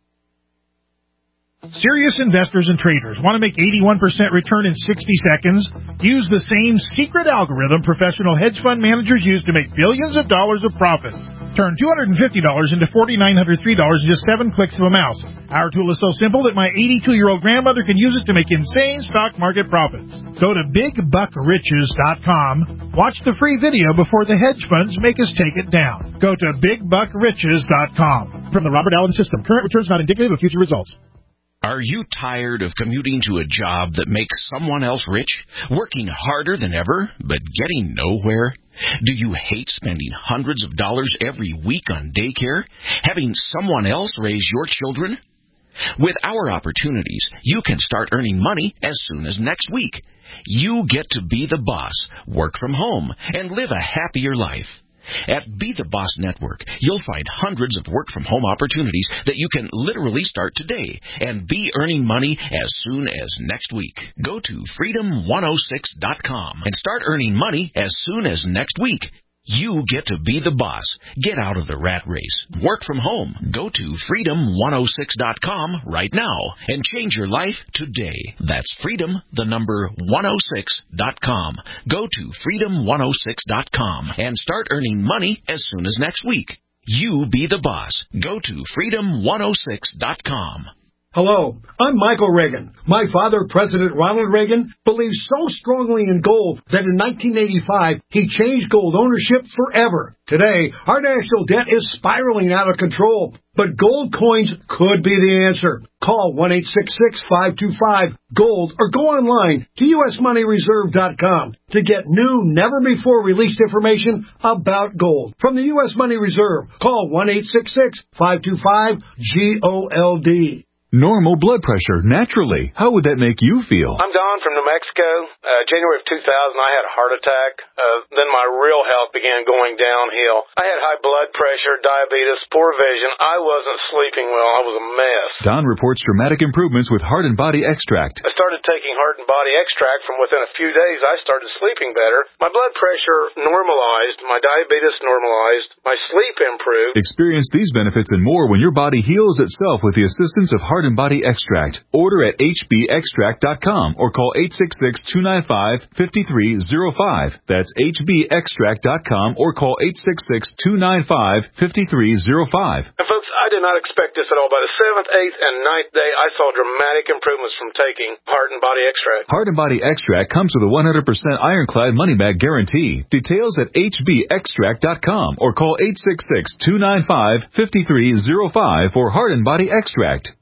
Serious investors and traders want to make eighty-one percent return in sixty seconds? Use the same secret algorithm professional hedge fund managers use to make billions of dollars of profits. Turn two hundred fifty dollars into four thousand nine hundred three dollars in just seven clicks of a mouse. Our tool is so simple that my eighty-two-year-old grandmother can use it to make insane stock market profits. Go to big buck riches dot com. Watch the free video before the hedge funds make us take it down. Go to big buck riches dot com. From the Robert Allen System. Current returns not indicative of future results. Are you tired of commuting to a job that makes someone else rich, working harder than ever, but getting nowhere? Do you hate spending hundreds of dollars every week on daycare, having someone else raise your children? With our opportunities, you can start earning money as soon as next week. You get to be the boss, work from home, and live a happier life. At Be the Boss Network, you'll find hundreds of work-from-home opportunities that you can literally start today and be earning money as soon as next week. Go to freedom one oh six dot com and start earning money as soon as next week. You get to be the boss. Get out of the rat race. Work from home. Go to freedom one oh six dot com right now and change your life today. That's freedom, the number one oh six dot com. Go to freedom one oh six dot com and start earning money as soon as next week. You be the boss. Go to freedom one oh six dot com. Hello, I'm Michael Reagan. My father, President Ronald Reagan, believed so strongly in gold that in nineteen eighty-five, he changed gold ownership forever. Today, our national debt is spiraling out of control, but gold coins could be the answer. Call one eight six six, five two five, GOLD or go online to U S money reserve dot com to get new, never-before-released information about gold. From the U S Money Reserve, call one eight six six, five two five, GOLD. Normal blood pressure, naturally. How would that make you feel? I'm Don from New Mexico. Uh, January of two thousand, I had a heart attack. Uh, then my real health began going downhill. I had high blood pressure, diabetes, poor vision. I wasn't sleeping well. I was a mess. Don reports dramatic improvements with Heart and Body Extract. I started taking Heart and Body Extract. From within a few days, I started sleeping better. My blood pressure normalized. My diabetes normalized. My sleep improved. Experience these benefits and more when your body heals itself with the assistance of Heart and Body Extract. Order at H B extract dot com or call eight six six, two nine five, five three zero five. That's H B extract dot com or call eight six six, two nine five, five three zero five. And folks, I did not expect this at all. By the seventh, eighth, and ninth day, I saw dramatic improvements from taking Heart and Body Extract. Heart and Body Extract comes with a one hundred percent ironclad money-back guarantee. Details at H B extract dot com or call eight six six, two nine five, five three zero five for Heart and Body Extract.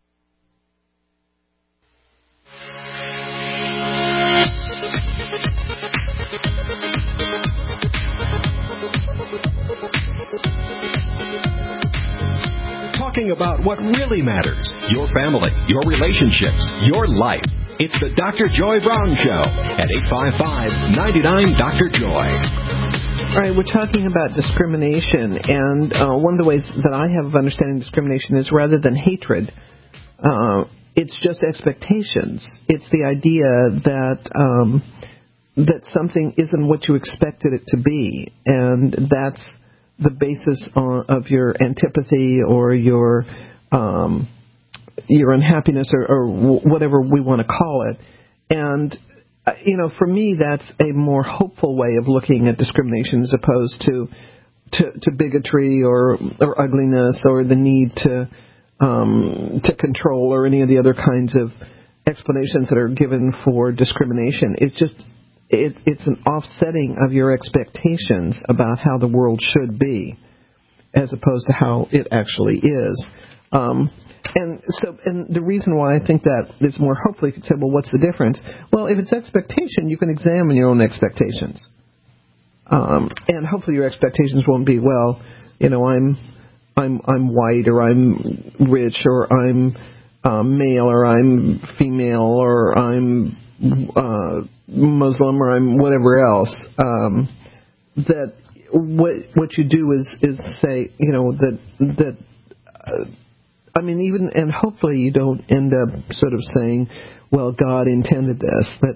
Talking about what really matters, your family, your relationships, your life. It's the Doctor Joy Brown Show at eight five five, nine nine, Doctor Joy. All right, we're talking about discrimination, and uh, one of the ways that I have of understanding discrimination is rather than hatred, uh, it's just expectations. It's the idea that um, that something isn't what you expected it to be, and that's the basis on, of your antipathy or your um, your unhappiness or, or whatever we want to call it. And, uh, you know, for me, that's a more hopeful way of looking at discrimination as opposed to to, to bigotry or, or ugliness or the need to um, to control or any of the other kinds of explanations that are given for discrimination. It's just it, it's an offsetting of your expectations about how the world should be, as opposed to how it actually is. Um, and so, and the reason why I think that is more hopefully, you could say, well, what's the difference? Well, if it's expectation, you can examine your own expectations. Um, and hopefully your expectations won't be, well, you know, I'm, I'm, I'm white, or I'm rich, or I'm um, male, or I'm female, or I'm uh, Muslim, or I'm whatever else. Um, that what what you do is is say, you know, that that. Uh, I mean, even, and hopefully you don't end up sort of saying, well, God intended this, but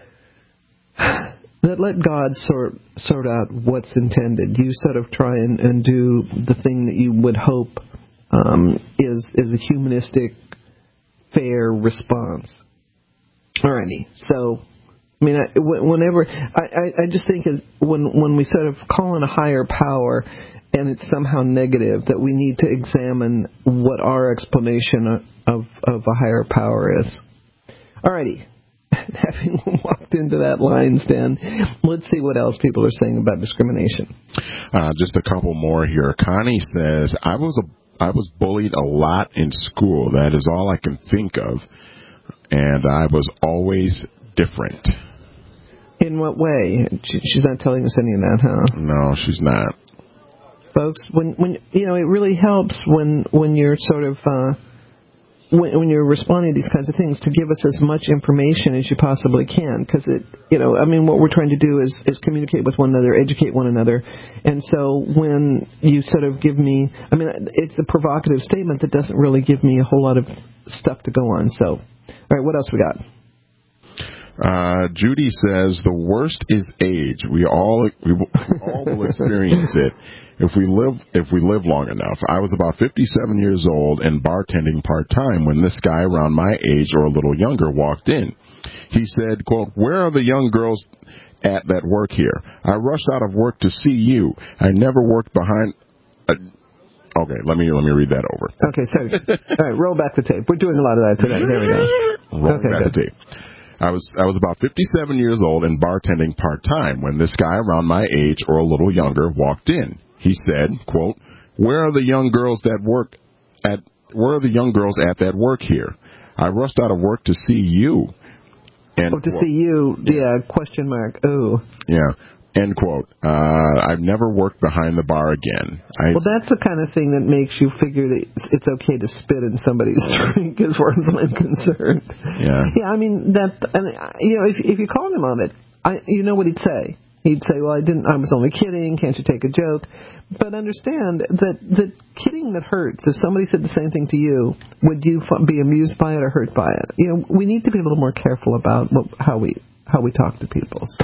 that let God sort sort out what's intended. You sort of try and, and do the thing that you would hope um, is is a humanistic, fair response. Alrighty, so I mean, I, whenever I, I, I just think when when we sort of call on a higher power, and it's somehow negative, that we need to examine what our explanation of, of a higher power is. Alrighty. Having walked into that lion's den, let's see what else people are saying about discrimination. Uh, just a couple more here. Connie says, I was a, I was bullied a lot in school. That is all I can think of. And I was always different. In what way? She's not telling us any of that, huh? No, she's not. Folks, when when you know, it really helps when when you're sort of uh, when when you're responding to these kinds of things, to give us as much information as you possibly can, because it you know I mean what we're trying to do is is communicate with one another, educate one another, and so when you sort of give me, I mean it's a provocative statement that doesn't really give me a whole lot of stuff to go on. So, all right, what else we got? Uh, Judy says the worst is age. We all we all will experience it if we live if we live long enough. I was about fifty-seven years old and bartending part time when this guy around my age or a little younger walked in. He said, "Quote, where are the young girls at that work here? I rushed out of work to see you. I never worked behind." A Okay, let me let me read that over. Okay, sorry. All right, roll back the tape. We're doing a lot of that today. There we go. Roll okay, back good. the tape. I was I was about fifty-seven years old and bartending part-time when this guy around my age or a little younger walked in. He said, quote, where are the young girls that work at where are the young girls at that work here? I rushed out of work to see you. End oh, to quote. see you, yeah, question mark, oh. Yeah, end quote. Uh, I've never worked behind the bar again. I, well, that's the kind of thing that makes you figure that it's okay to spit in somebody's drink, as far as I'm concerned. Yeah. Yeah, I mean, that, and, you know, if, if you called him on it, I, you know what he'd say. He'd say, well, I didn't, I was only kidding, can't you take a joke? But understand that the kidding that hurts, if somebody said the same thing to you, would you be amused by it or hurt by it? You know, we need to be a little more careful about what, how we how we talk to people, so.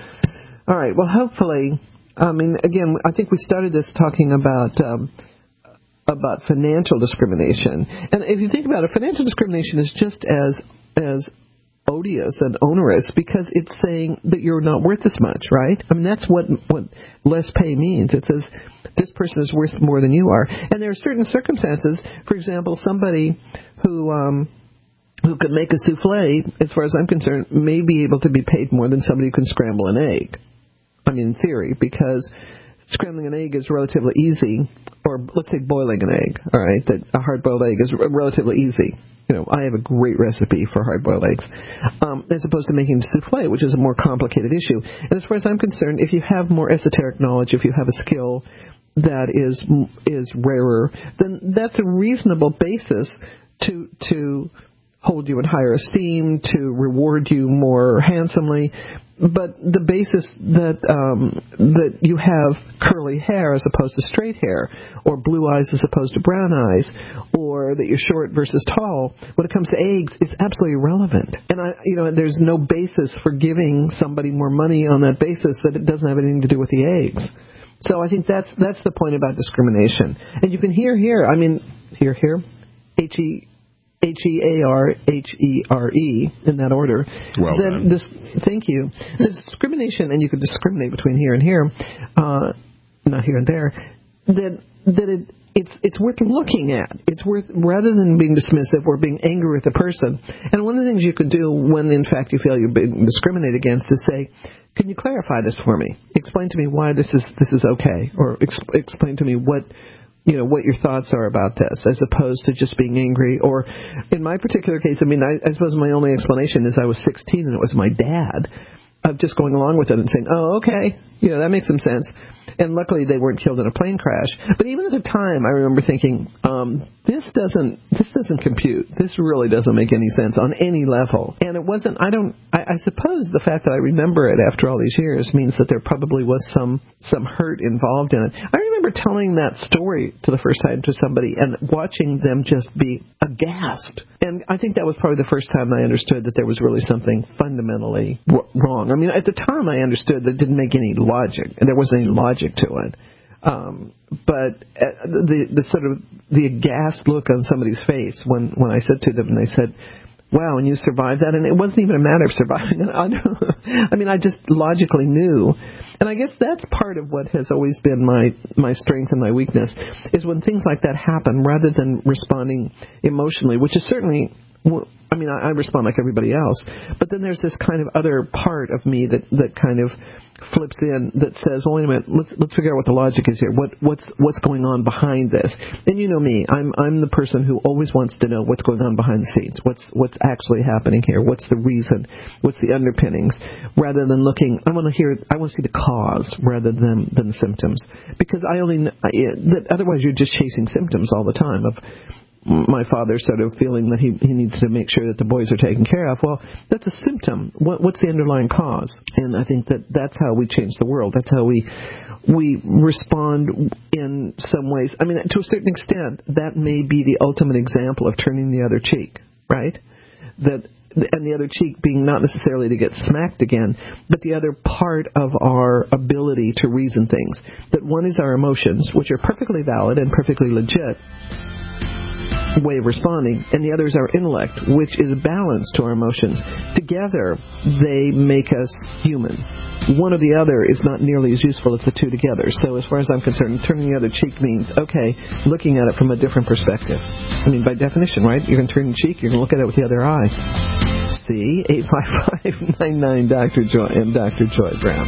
All right, well, hopefully, I mean, again, I think we started this talking about um, about financial discrimination. And if you think about it, financial discrimination is just as as odious and onerous because it's saying that you're not worth as much, right? I mean, that's what what less pay means. It says this person is worth more than you are. And there are certain circumstances, for example, somebody who um, who could make a souffle, as far as I'm concerned, may be able to be paid more than somebody who can scramble an egg. I mean, in theory, because scrambling an egg is relatively easy, or let's say boiling an egg, all right, that a hard-boiled egg is relatively easy. You know, I have a great recipe for hard-boiled eggs, um, as opposed to making souffle, which is a more complicated issue. And as far as I'm concerned, if you have more esoteric knowledge, if you have a skill that is is rarer, then that's a reasonable basis to to hold you in higher esteem, to reward you more handsomely. But the basis that um, that you have curly hair as opposed to straight hair, or blue eyes as opposed to brown eyes, or that you're short versus tall, when it comes to eggs, is absolutely irrelevant. And I, you know, there's no basis for giving somebody more money on that basis that it doesn't have anything to do with the eggs. So I think that's that's the point about discrimination. And you can hear here, I mean, hear here, H E. H E A R H E R E, in that order. Well then this, thank you. The discrimination, and you could discriminate between here and here, uh, not here and there, that that it it's it's worth looking at. It's worth, rather than being dismissive or being angry with the person. And one of the things you could do when, in fact, you feel you're being discriminated against is say, can you clarify this for me? Explain to me why this is this is okay, or ex- explain to me what you know what your thoughts are about this, as opposed to just being angry. Or in my particular case, I mean, I, I suppose my only explanation is I was sixteen and it was my dad. Of just going along with it and saying, oh, okay, you know, that makes some sense. And luckily they weren't killed in a plane crash. But even at the time, I remember thinking, um, this doesn't this doesn't compute. This really doesn't make any sense on any level. And it wasn't, I don't, I, I suppose the fact that I remember it after all these years means that there probably was some, some hurt involved in it. I remember telling that story to the first time to somebody and watching them just be aghast. And I think that was probably the first time I understood that there was really something fundamentally w- wrong. I mean, at the time I understood that it didn't make any logic, and there wasn't any logic to it. Um, but the the sort of the aghast look on somebody's face when, when I said to them, and they said, wow, and you survived that? And it wasn't even a matter of surviving it. I mean, I just logically knew. And I guess that's part of what has always been my, my strength and my weakness, is when things like that happen, rather than responding emotionally, which is certainly, I mean, I, I respond like everybody else, but then there's this kind of other part of me that, that kind of flips in that says, well, wait a minute, let's let's figure out what the logic is here. What what's what's going on behind this? And you know me, I'm I'm the person who always wants to know what's going on behind the scenes. What's what's actually happening here? What's the reason? What's the underpinnings? Rather than looking, I want to hear, I want to see the cause rather than than the symptoms, because I only I, that otherwise you're just chasing symptoms all the time of my father sort of feeling that he, he needs to make sure that the boys are taken care of. Well, that's a symptom. What, what's the underlying cause? And I think that that's how we change the world. That's how we we respond in some ways. I mean, to a certain extent, that may be the ultimate example of turning the other cheek, right? That and the other cheek being not necessarily to get smacked again, but the other part of our ability to reason things. That one is our emotions, which are perfectly valid and perfectly legit way of responding, and the other is our intellect, which is balanced to our emotions. Together, they make us human. One or the other is not nearly as useful as the two together. So as far as I'm concerned, turning the other cheek means, okay, looking at it from a different perspective. I mean, by definition, right? You're going to turn the cheek, you're going to look at it with the other eye. See? eight five five, nine nine, Doctor Joy and Doctor Joy Brown.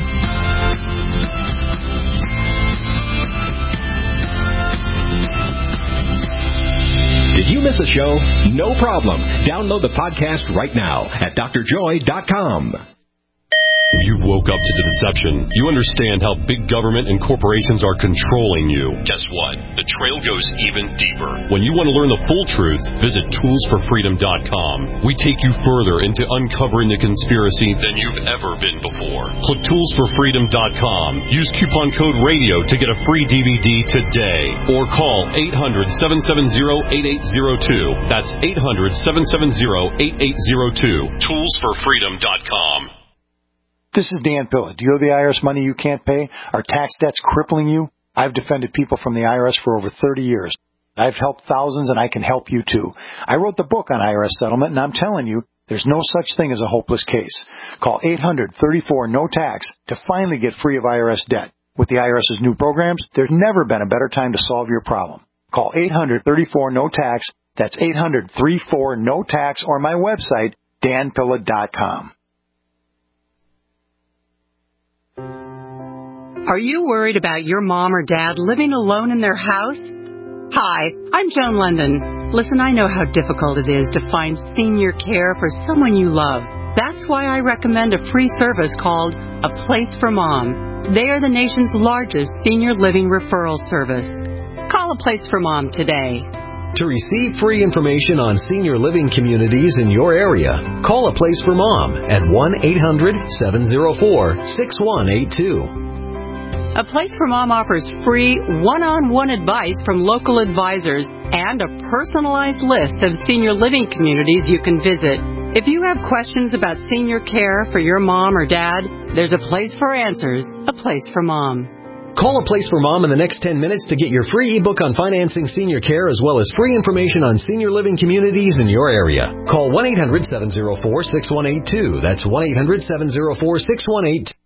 Did you miss a show? No problem. Download the podcast right now at D R joy dot com. You woke up to the deception. You understand how big government and corporations are controlling you. Guess what? The trail goes even deeper. When you want to learn the full truth, visit tools for freedom dot com. We take you further into uncovering the conspiracy than you've ever been before. Click tools for freedom dot com. Use coupon code radio to get a free D V D today. Or call eight hundred, seven seven zero, eight eight zero two. That's eight hundred, seven seven zero, eight eight zero two. tools for freedom dot com. This is Dan Pilla. Do you owe the I R S money you can't pay? Are tax debts crippling you? I've defended people from the I R S for over thirty years. I've helped thousands, and I can help you too. I wrote the book on I R S settlement, and I'm telling you, there's no such thing as a hopeless case. Call eight hundred, thirty-four, no tax to finally get free of I R S debt. With the IRS's new programs, there's never been a better time to solve your problem. Call eight hundred, thirty-four, no tax. That's eight hundred, thirty-four, no tax, or my website, dan pilla dot com. Are you worried about your mom or dad living alone in their house? Hi, I'm Joan London. Listen, I know how difficult it is to find senior care for someone you love. That's why I recommend a free service called A Place for Mom. They are the nation's largest senior living referral service. Call A Place for Mom today. To receive free information on senior living communities in your area, call A Place for Mom at one eight hundred, seven oh four, six one eight two. A Place for Mom offers free one-on-one advice from local advisors and a personalized list of senior living communities you can visit. If you have questions about senior care for your mom or dad, there's a place for answers, A Place for Mom. Call A Place for Mom in the next ten minutes to get your free ebook on financing senior care as well as free information on senior living communities in your area. Call one eight hundred, seven oh four, six one eight two. That's one eight hundred, seven oh four, six one eight two.